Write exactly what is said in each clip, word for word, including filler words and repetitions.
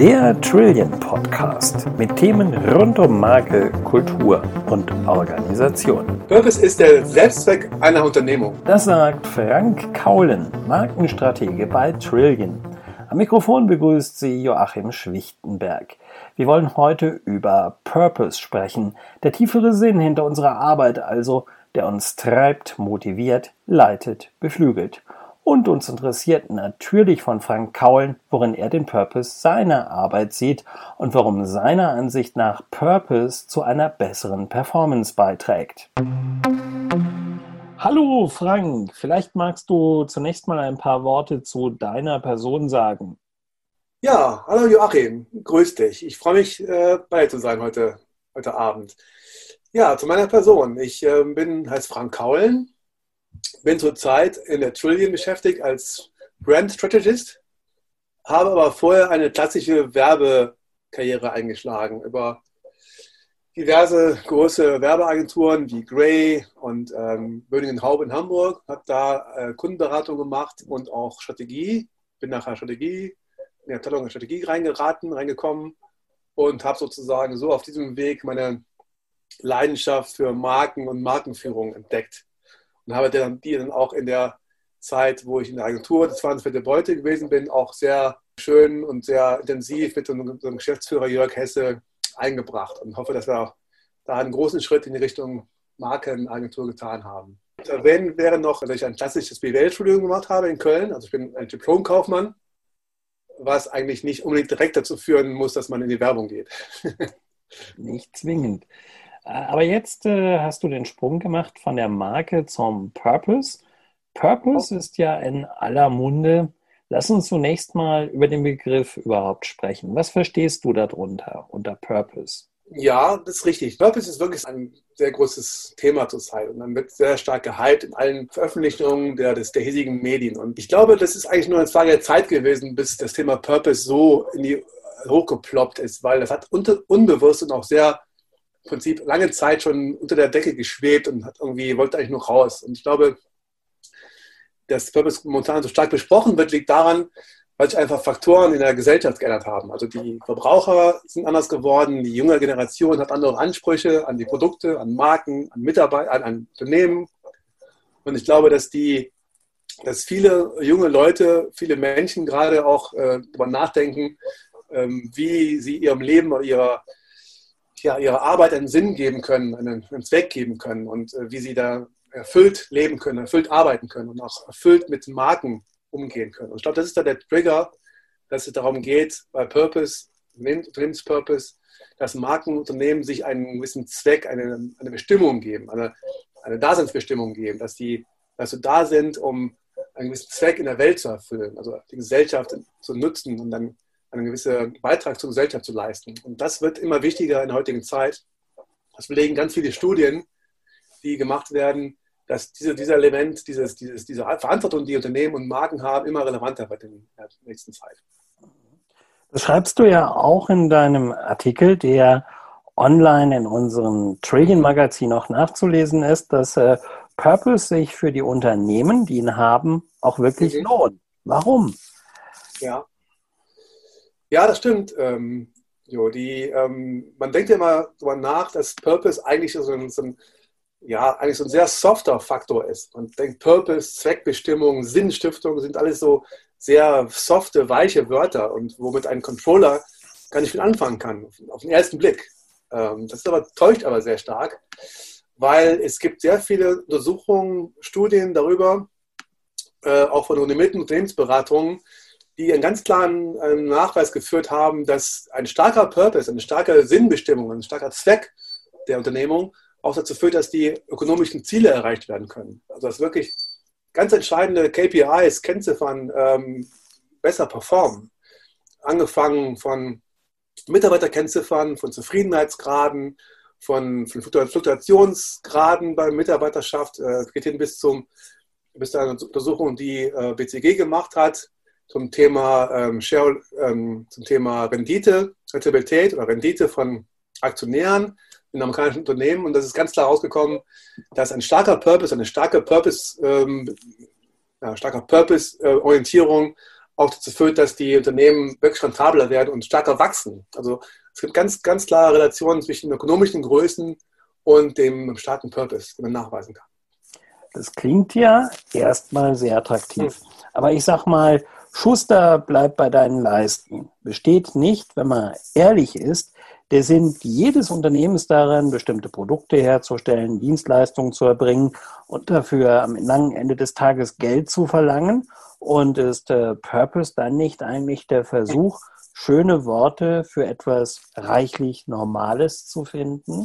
Der Trillion Podcast mit Themen rund um Marke, Kultur und Organisation. Purpose ist der Selbstzweck einer Unternehmung. Das sagt Frank Kaulen, Markenstratege bei Trillion. Am Mikrofon begrüßt sie Joachim Schwichtenberg. Wir wollen heute über Purpose sprechen, der tiefere Sinn hinter unserer Arbeit also, der uns treibt, motiviert, leitet, beflügelt. Und uns interessiert natürlich von Frank Kaulen, worin er den Purpose seiner Arbeit sieht und warum seiner Ansicht nach Purpose zu einer besseren Performance beiträgt. Hallo Frank, vielleicht magst du zunächst mal ein paar Worte zu deiner Person sagen. Ja, hallo Joachim, grüß dich. Ich freue mich, äh, bei dir zu sein heute, heute Abend. Ja, zu meiner Person. Ich äh, bin, heiße Frank Kaulen. Bin zurzeit in der Trillion beschäftigt als Brand Strategist, habe aber vorher eine klassische Werbekarriere eingeschlagen über diverse große Werbeagenturen wie Grey und ähm, Böning und Haupt in Hamburg, habe da äh, Kundenberatung gemacht und auch Strategie, bin nachher Strategie, in die Abteilung der Strategie reingeraten, reingekommen und habe sozusagen so auf diesem Weg meine Leidenschaft für Marken und Markenführung entdeckt. Und habe dann die dann auch in der Zeit, wo ich in der Agentur des zwanzig Beute gewesen bin, auch sehr schön und sehr intensiv mit unserem Geschäftsführer Jörg Hesse eingebracht und hoffe, dass wir da einen großen Schritt in die Richtung Markenagentur getan haben. Zu erwähnen wäre noch, dass ich ein klassisches B W L-Studium gemacht habe in Köln. Also ich bin ein Diplom-Kaufmann, was eigentlich nicht unbedingt direkt dazu führen muss, dass man in die Werbung geht. Nicht zwingend. Aber jetzt äh, hast du den Sprung gemacht von der Marke zum Purpose. Purpose ist ja in aller Munde. Lass uns zunächst mal über den Begriff überhaupt sprechen. Was verstehst du darunter, unter Purpose? Ja, das ist richtig. Purpose ist wirklich ein sehr großes Thema zurzeit und dann wird sehr stark gehypt in allen Veröffentlichungen der, des, der hiesigen Medien. Und ich glaube, das ist eigentlich nur eine Frage der Zeit gewesen, bis das Thema Purpose so in die hochgeploppt ist, weil das hat unter, unbewusst und auch sehr im Prinzip lange Zeit schon unter der Decke geschwebt und hat irgendwie, wollte eigentlich nur raus. Und ich glaube, dass Purpose momentan so stark besprochen wird, liegt daran, weil sich einfach Faktoren in der Gesellschaft geändert haben. Also die Verbraucher sind anders geworden, die junge Generation hat andere Ansprüche an die Produkte, an Marken, an Mitarbeiter, an, an Unternehmen. Und ich glaube, dass die, dass viele junge Leute, viele Menschen gerade auch äh, darüber nachdenken, ähm, wie sie ihrem Leben oder ihrer ja, ihrer Arbeit einen Sinn geben können, einen, einen Zweck geben können und äh, wie sie da erfüllt leben können, erfüllt arbeiten können und auch erfüllt mit Marken umgehen können. Und ich glaube, das ist da der Trigger, dass es darum geht, bei Purpose, Unternehmenspurpose, dass Markenunternehmen sich einen gewissen Zweck, eine, eine Bestimmung geben, eine, eine Daseinsbestimmung geben, dass die dass sie da sind, um einen gewissen Zweck in der Welt zu erfüllen, also die Gesellschaft zu nutzen und dann einen gewissen Beitrag zur Gesellschaft zu leisten. Und das wird immer wichtiger in der heutigen Zeit. Das belegen ganz viele Studien, die gemacht werden, dass diese, dieser Element, dieses, dieses, diese Verantwortung, die Unternehmen und Marken haben, immer relevanter wird in der nächsten Zeit. Das schreibst du ja auch in deinem Artikel, der online in unserem Trillion-Magazin auch nachzulesen ist, dass äh, Purpose sich für die Unternehmen, die ihn haben, auch wirklich mhm. lohnt. Warum? Ja. Ja, das stimmt. Ähm, jo, die, ähm, man denkt ja immer darüber nach, dass Purpose eigentlich so ein, so ein, ja, eigentlich so ein sehr softer Faktor ist. Man denkt, Purpose, Zweckbestimmung, Sinnstiftung sind alles so sehr softe, weiche Wörter und womit ein Controller gar nicht viel anfangen kann, auf den ersten Blick. Ähm, das ist aber, täuscht aber sehr stark, weil es gibt sehr viele Untersuchungen, Studien darüber, äh, auch von renommierten Unternehmensberatungen, die einen ganz klaren Nachweis geführt haben, dass ein starker Purpose, eine starke Sinnbestimmung, ein starker Zweck der Unternehmung auch dazu führt, dass die ökonomischen Ziele erreicht werden können. Also dass wirklich ganz entscheidende K P Is, Kennziffern ähm, besser performen. Angefangen von Mitarbeiterkennziffern, von Zufriedenheitsgraden, von, von Fluktuationsgraden bei Mitarbeiterschaft, äh, geht hin bis, zum, bis zu einer Untersuchung, die äh, B C G gemacht hat, zum Thema, ähm, Share, ähm, zum Thema Rendite, Rentabilität oder Rendite von Aktionären in amerikanischen Unternehmen. Und das ist ganz klar rausgekommen, dass ein starker Purpose, eine starke Purpose, ähm, ja, starker Purpose-Orientierung auch dazu führt, dass die Unternehmen wirklich rentabler werden und stärker wachsen. Also es gibt ganz, ganz klare Relationen zwischen den ökonomischen Größen und dem starken Purpose, den man nachweisen kann. Das klingt ja erstmal sehr attraktiv. Aber ich sag mal, Schuster, bleib bei deinen Leisten. Besteht nicht, wenn man ehrlich ist, der Sinn jedes Unternehmens darin, bestimmte Produkte herzustellen, Dienstleistungen zu erbringen und dafür am langen Ende des Tages Geld zu verlangen? Und ist äh, Purpose dann nicht eigentlich der Versuch, schöne Worte für etwas reichlich Normales zu finden?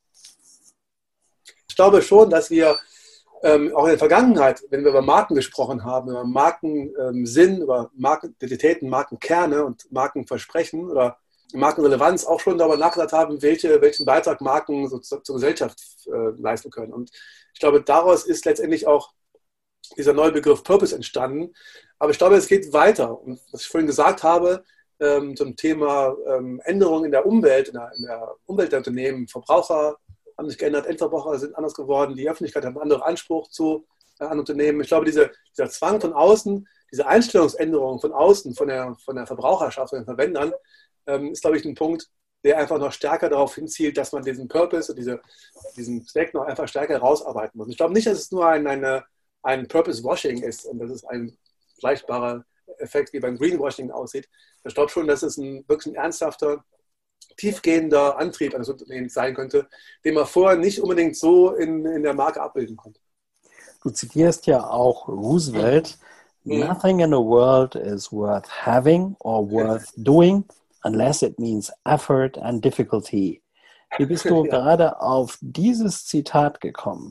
Ich glaube schon, dass wir ähm, auch in der Vergangenheit, wenn wir über Marken gesprochen haben, über Markensinn, ähm, über Markenidentitäten, Markenkerne und Markenversprechen oder Markenrelevanz auch schon darüber nachgedacht haben, welche, welchen Beitrag Marken so zur, zur Gesellschaft äh, leisten können. Und ich glaube, daraus ist letztendlich auch dieser neue Begriff Purpose entstanden. Aber ich glaube, es geht weiter. Und was ich vorhin gesagt habe, ähm, zum Thema ähm, Änderungen in der Umwelt, in der, in der Umwelt der Unternehmen, Verbraucher haben sich geändert, Endverbraucher sind anders geworden, die Öffentlichkeit hat einen anderen Anspruch zu, äh, an Unternehmen. Ich glaube, diese, dieser Zwang von außen, diese Einstellungsänderung von außen, von der, von der Verbraucherschaft, von den Verwendern, ähm, ist, glaube ich, ein Punkt, der einfach noch stärker darauf hinzielt, dass man diesen Purpose und diese, diesen Zweck noch einfach stärker herausarbeiten muss. Ich glaube nicht, dass es nur ein, eine, ein Purpose-Washing ist und dass es ein vergleichbarer Effekt wie beim Greenwashing aussieht. Ich glaube schon, dass es ein wirklich ein ernsthafter, tiefgehender Antrieb eines Unternehmens sein könnte, den man vorher nicht unbedingt so in, in der Marke abbilden konnte. Du zitierst ja auch Roosevelt. Mhm. Nothing in the world is worth having or worth doing unless it means effort and difficulty. Wie bist du ja. gerade auf dieses Zitat gekommen?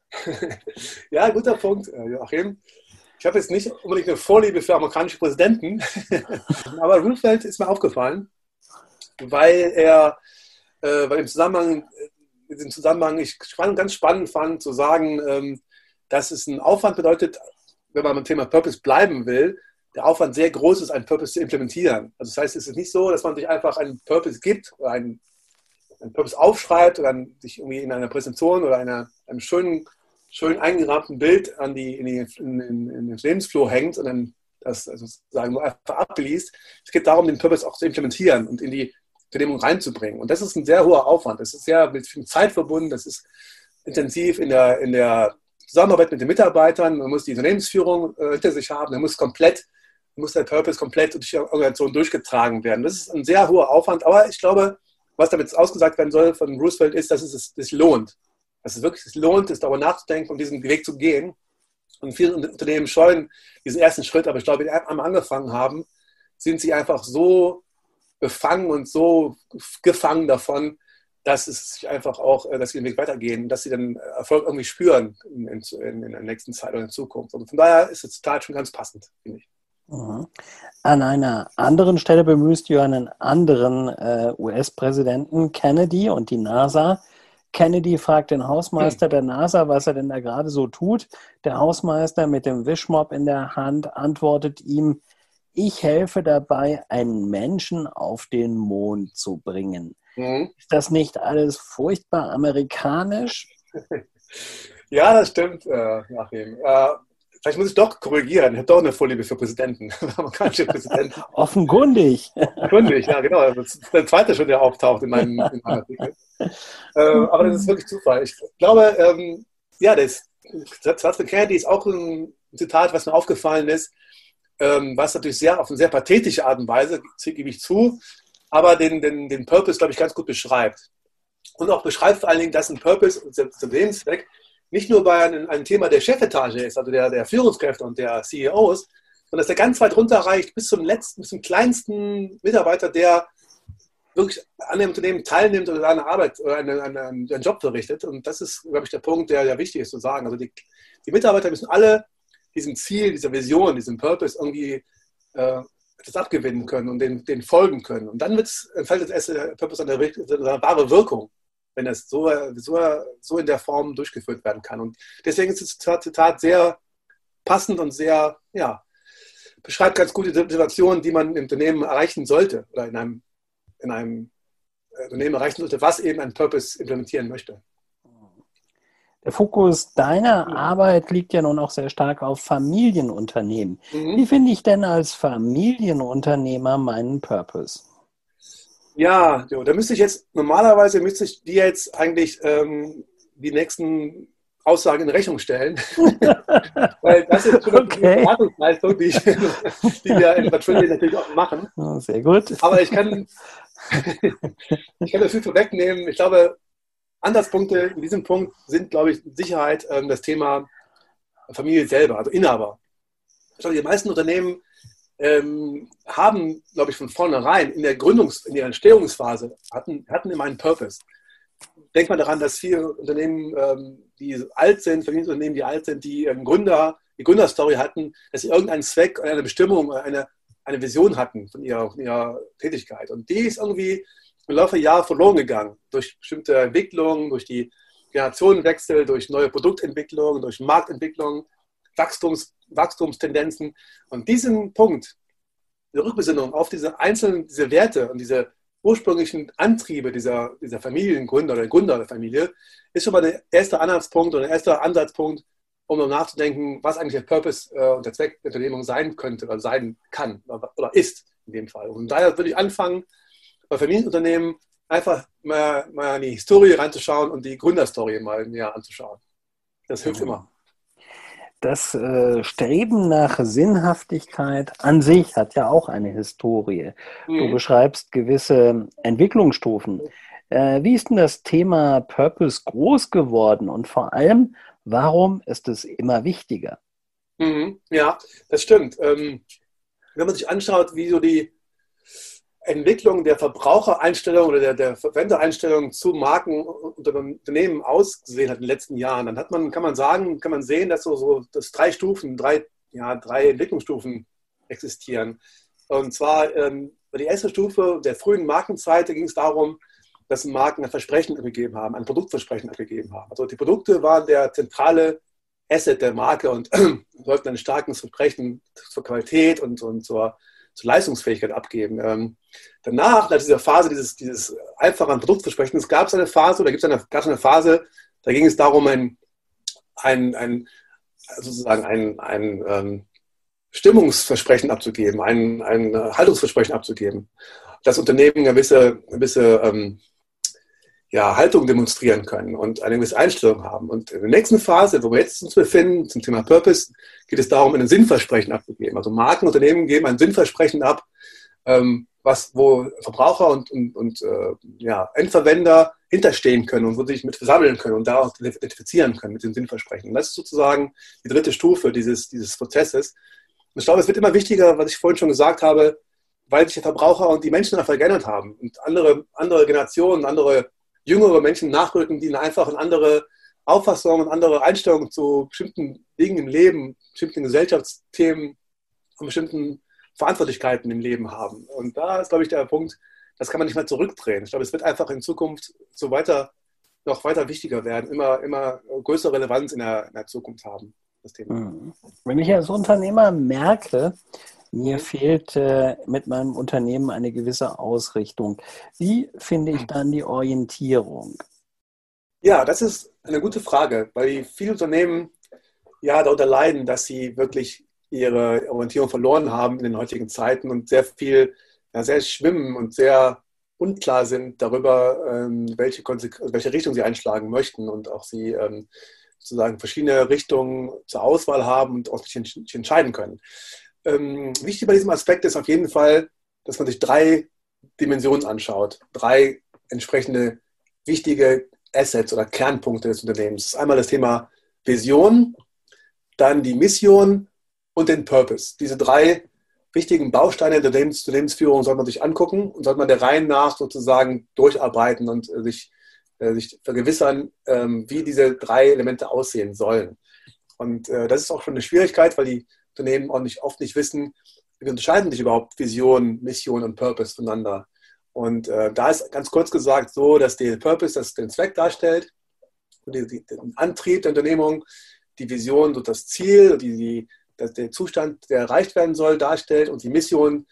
Ja, guter Punkt, Joachim. Ich habe jetzt nicht unbedingt eine Vorliebe für amerikanische Präsidenten, aber Roosevelt ist mir aufgefallen, weil er, äh, weil im Zusammenhang, im Zusammenhang ich ganz spannend fand zu sagen, ähm, dass es einen Aufwand bedeutet, wenn man beim Thema Purpose bleiben will, der Aufwand sehr groß ist, einen Purpose zu implementieren. Also das heißt, es ist nicht so, dass man sich einfach einen Purpose gibt oder einen, einen Purpose aufschreibt oder sich irgendwie in einer Präsentation oder einer, einem schönen, schön eingerahmten Bild an die, in, die, in, in, in den Lebensflur hängt und dann das sozusagen nur einfach abliest. Es geht darum, den Purpose auch zu implementieren und in die Unternehmung reinzubringen. Und das ist ein sehr hoher Aufwand. Das ist sehr mit viel Zeit verbunden. Das ist intensiv in der, in der Zusammenarbeit mit den Mitarbeitern. Man muss die Unternehmensführung äh, hinter sich haben. Man muss komplett, muss der Purpose komplett durch die Organisation durchgetragen werden. Das ist ein sehr hoher Aufwand. Aber ich glaube, was damit ausgesagt werden soll von Roosevelt ist, dass es sich lohnt. Dass es wirklich sich lohnt, es darüber nachzudenken und diesen Weg zu gehen. Und viele Unternehmen scheuen diesen ersten Schritt. Aber ich glaube, wenn sie einmal angefangen haben, sind sie einfach so befangen und so gefangen davon, dass es sich einfach auch, dass sie den Weg weitergehen, dass sie dann Erfolg irgendwie spüren in, in, in der nächsten Zeit oder in Zukunft. Und von daher ist das Zitat schon ganz passend, finde ich. Mhm. An einer anderen Stelle bemühst du einen anderen äh, U S-Präsidenten, Kennedy und die NASA. Kennedy fragt den Hausmeister der NASA, was er denn da gerade so tut. Der Hausmeister mit dem Wischmopp in der Hand antwortet ihm: Ich helfe dabei, einen Menschen auf den Mond zu bringen. Mhm. Ist das nicht alles furchtbar amerikanisch? Ja, das stimmt, äh, Joachim. Äh, vielleicht muss ich doch korrigieren. Ich habe doch eine Vorliebe für Präsidenten, amerikanische Präsidenten. Offenkundig. Offenkundig, ja, genau. Das ist der zweite schon, der auftaucht in meinem, in meinem Artikel. Äh, aber das ist wirklich Zufall. Ich glaube, ähm, ja, das Zitat von Kennedy ist auch ein Zitat, was mir aufgefallen ist, ähm, was natürlich sehr auf eine sehr pathetische Art und Weise, gebe ich zu, aber den, den, den Purpose, glaube ich, ganz gut beschreibt. Und auch beschreibt vor allen Dingen, dass ein Purpose, der Lebenszweck, nicht nur bei einem, einem Thema der Chefetage ist, also der, der Führungskräfte und der C E Os, sondern dass der ganz weit runterreicht bis zum letzten, bis zum kleinsten Mitarbeiter, der wirklich an dem Unternehmen teilnimmt oder eine Arbeit oder einen, einen, einen Job verrichtet. Und das ist, glaube ich, der Punkt, der, der wichtig ist zu sagen. Also die, die Mitarbeiter müssen alle diesem Ziel, dieser Vision, diesem Purpose irgendwie äh, das abgewinnen können und den, den folgen können. Und dann entfaltet es der Purpose eine, eine wahre Wirkung, wenn es so, so, so in der Form durchgeführt werden kann. Und deswegen ist das Zitat sehr passend und sehr, ja, beschreibt ganz gut die Situation, die man im Unternehmen erreichen sollte oder in einem, in einem Unternehmen erreichen sollte, was eben einen Purpose implementieren möchte. Der Fokus deiner Arbeit liegt ja nun auch sehr stark auf Familienunternehmen. Mhm. Wie finde ich denn als Familienunternehmer meinen Purpose? Ja, jo, da müsste ich jetzt, normalerweise müsste ich dir jetzt eigentlich ähm, die nächsten Aussagen in Rechnung stellen. Weil das ist schon Okay. eine Beratungsleistung, die, ich, die wir in Patrouille natürlich auch machen. Oh, sehr gut. Aber ich kann, ich kann das viel vorwegnehmen. Ich glaube, Ansatzpunkte in diesem Punkt sind, glaube ich, mit Sicherheit ähm, das Thema Familie selber, also Inhaber. Ich glaube, die meisten Unternehmen ähm, haben, glaube ich, von vornherein in der Gründungs-, in der Entstehungsphase hatten, hatten immer einen Purpose. Denkt man daran, dass viele Unternehmen, ähm, die alt sind, Familienunternehmen, die alt sind, die ähm, Gründer, die Gründerstory hatten, dass sie irgendeinen Zweck, eine Bestimmung, eine, eine Vision hatten von ihrer, von ihrer Tätigkeit. Und die ist irgendwie im Laufe der Jahre verloren gegangen. Durch bestimmte Entwicklungen, durch die Generationenwechsel, durch neue Produktentwicklungen, durch Marktentwicklung, Wachstums, Wachstumstendenzen. Und diesen Punkt, die Rückbesinnung auf diese einzelnen, diese Werte und diese ursprünglichen Antriebe dieser, dieser Familiengründer oder Gründer der Familie, ist schon mal der erste Anhaltspunkt oder der erste Ansatzpunkt, um darüber nachzudenken, was eigentlich der Purpose äh, und der Zweck der Unternehmung sein könnte oder sein kann oder, oder ist in dem Fall. Und daher würde ich anfangen, bei Familienunternehmen einfach mal, mal in die Historie reinzuschauen und die Gründerstory mal näher anzuschauen. Das hilft immer. Das äh, Streben nach Sinnhaftigkeit an sich hat ja auch eine Historie. Mhm. Du beschreibst gewisse Entwicklungsstufen. Äh, wie ist denn das Thema Purpose groß geworden und vor allem, warum ist es immer wichtiger? Mhm. Ja, das stimmt. Ähm, wenn man sich anschaut, wie so die Entwicklung der Verbrauchereinstellung oder der, der Verwendereinstellung zu Marken und Unternehmen ausgesehen hat in den letzten Jahren, dann hat man, kann man sagen, kann man sehen, dass so, so dass drei Stufen, drei, ja, drei Entwicklungsstufen existieren. Und zwar ähm, bei der ersten Stufe der frühen Markenzeit, da ging es darum, dass Marken ein Versprechen abgegeben haben, ein Produktversprechen abgegeben haben. Also die Produkte waren der zentrale Asset der Marke und sollten ein starkes Versprechen zur Qualität und, und zur zur Leistungsfähigkeit abgeben. Ähm, danach, nach dieser Phase dieses, dieses einfachen Produktversprechens, gab es eine Phase, oder gibt es eine, gab es eine Phase, da ging es darum, ein, ein, ein sozusagen ein, ein ähm, Stimmungsversprechen abzugeben, ein, ein Haltungsversprechen abzugeben, dass Unternehmen eine gewisse, eine gewisse ähm, ja, Haltung demonstrieren können und eine gewisse Einstellung haben. Und in der nächsten Phase, wo wir jetzt uns befinden, zum Thema Purpose, geht es darum, ein Sinnversprechen abzugeben. Also Markenunternehmen geben ein Sinnversprechen ab, ähm, was, wo Verbraucher und, und, und äh, ja, Endverwender hinterstehen können und wo sie sich mit versammeln können und daraus identifizieren können mit dem Sinnversprechen. Und das ist sozusagen die dritte Stufe dieses, dieses Prozesses. Und ich glaube, es wird immer wichtiger, was ich vorhin schon gesagt habe, weil sich der Verbraucher und die Menschen einfach geändert haben und andere, andere Generationen, andere jüngere Menschen nachrücken, die einfach eine andere Auffassung und andere Einstellungen zu bestimmten Dingen im Leben, bestimmten Gesellschaftsthemen und bestimmten Verantwortlichkeiten im Leben haben. Und da ist, glaube ich, der Punkt, das kann man nicht mehr zurückdrehen. Ich glaube, es wird einfach in Zukunft so weiter, noch weiter wichtiger werden, immer, immer größere Relevanz in der, in der Zukunft haben, das Thema. Wenn ich als Unternehmer merke, mir fehlt äh, mit meinem Unternehmen eine gewisse Ausrichtung. Wie finde ich dann die Orientierung? Ja, das ist eine gute Frage, weil viele Unternehmen ja darunter leiden, dass sie wirklich ihre Orientierung verloren haben in den heutigen Zeiten und sehr viel, ja, sehr schwimmen und sehr unklar sind darüber, ähm, welche, welche Richtung sie einschlagen möchten und auch sie ähm, sozusagen verschiedene Richtungen zur Auswahl haben und auch sich entscheiden können. Ähm, wichtig bei diesem Aspekt ist auf jeden Fall, dass man sich drei Dimensionen anschaut, drei entsprechende wichtige Assets oder Kernpunkte des Unternehmens. Das ist einmal das Thema Vision, dann die Mission und den Purpose. Diese drei wichtigen Bausteine der Unternehmensführung sollte man sich angucken und sollte man der Reihe nach sozusagen durcharbeiten und äh, sich, äh, sich vergewissern, ähm, wie diese drei Elemente aussehen sollen. Und äh, das ist auch schon eine Schwierigkeit, weil die Unternehmen auch nicht, oft nicht wissen, wie unterscheiden sich überhaupt Vision, Mission und Purpose voneinander. Und äh, da ist ganz kurz gesagt so, dass der Purpose das den Zweck darstellt, die, die, den Antrieb der Unternehmung, die Vision so das Ziel, die, die, das, der Zustand, der erreicht werden soll, darstellt und die Mission,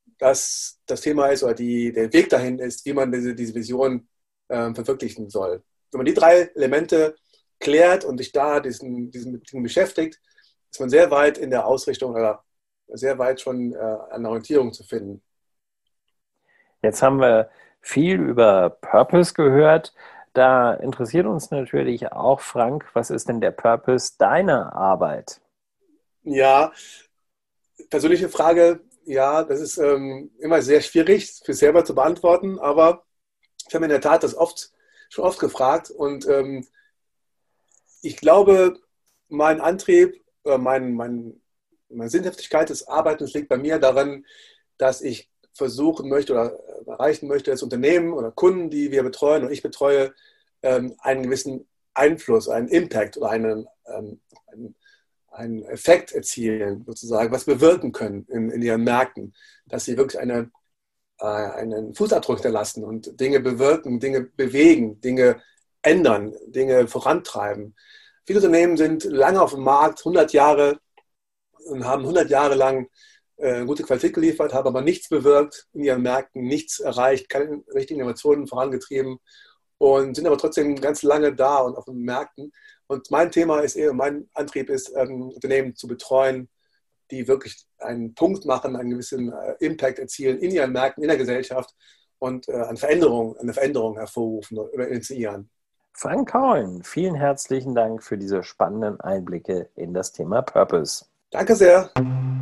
dass das Thema ist oder die, der Weg dahin ist, wie man diese, diese Vision äh, verwirklichen soll. Wenn man die drei Elemente klärt und sich da diesen, diesen Dingen beschäftigt, ist man sehr weit in der Ausrichtung oder sehr weit schon äh, an der Orientierung zu finden. Jetzt haben wir viel über Purpose gehört. Da interessiert uns natürlich auch, Frank, was ist denn der Purpose deiner Arbeit? Ja, persönliche Frage, ja, das ist ähm, immer sehr schwierig für selber zu beantworten, aber ich habe mir in der Tat das oft, schon oft gefragt und ähm, ich glaube, mein Antrieb, äh, mein, mein, meine Sinnhaftigkeit des Arbeitens liegt bei mir darin, dass ich versuchen möchte oder erreichen möchte, als Unternehmen oder Kunden, die wir betreuen und ich betreue, ähm, einen gewissen Einfluss, einen Impact oder einen, ähm, einen, einen Effekt erzielen, sozusagen, was bewirken können in, in ihren Märkten, dass sie wirklich eine, äh, einen Fußabdruck hinterlassen und Dinge bewirken, Dinge bewegen, Dinge ändern, Dinge vorantreiben. Viele Unternehmen sind lange auf dem Markt, hundert Jahre, und haben hundert Jahre lang äh, gute Qualität geliefert, haben aber nichts bewirkt in ihren Märkten, nichts erreicht, keine richtigen Innovationen vorangetrieben und sind aber trotzdem ganz lange da und auf den Märkten. Und mein Thema ist eher, mein Antrieb ist, ähm, Unternehmen zu betreuen, die wirklich einen Punkt machen, einen gewissen äh, Impact erzielen in ihren Märkten, in der Gesellschaft und äh, eine Veränderung, eine Veränderung hervorrufen oder initiieren. Frank Kaulen, vielen herzlichen Dank für diese spannenden Einblicke in das Thema Purpose. Danke sehr.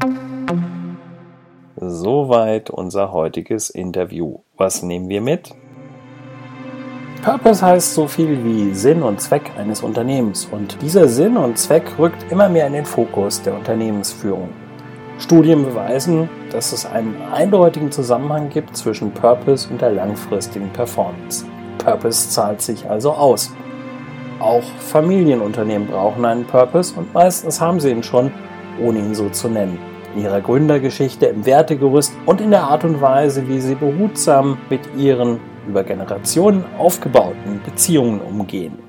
Soweit unser heutiges Interview. Was nehmen wir mit? Purpose heißt so viel wie Sinn und Zweck eines Unternehmens und dieser Sinn und Zweck rückt immer mehr in den Fokus der Unternehmensführung. Studien beweisen, dass es einen eindeutigen Zusammenhang gibt zwischen Purpose und der langfristigen Performance. Purpose zahlt sich also aus. Auch Familienunternehmen brauchen einen Purpose und meistens haben sie ihn schon, ohne ihn so zu nennen. In ihrer Gründergeschichte, im Wertegerüst und in der Art und Weise, wie sie behutsam mit ihren über Generationen aufgebauten Beziehungen umgehen.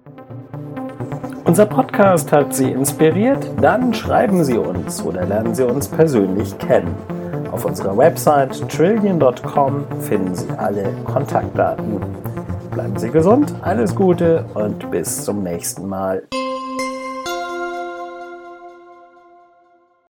Unser Podcast hat Sie inspiriert? Dann schreiben Sie uns oder lernen Sie uns persönlich kennen. Auf unserer Website trillion Punkt com finden Sie alle Kontaktdaten. Bleiben Sie gesund, alles Gute und bis zum nächsten Mal.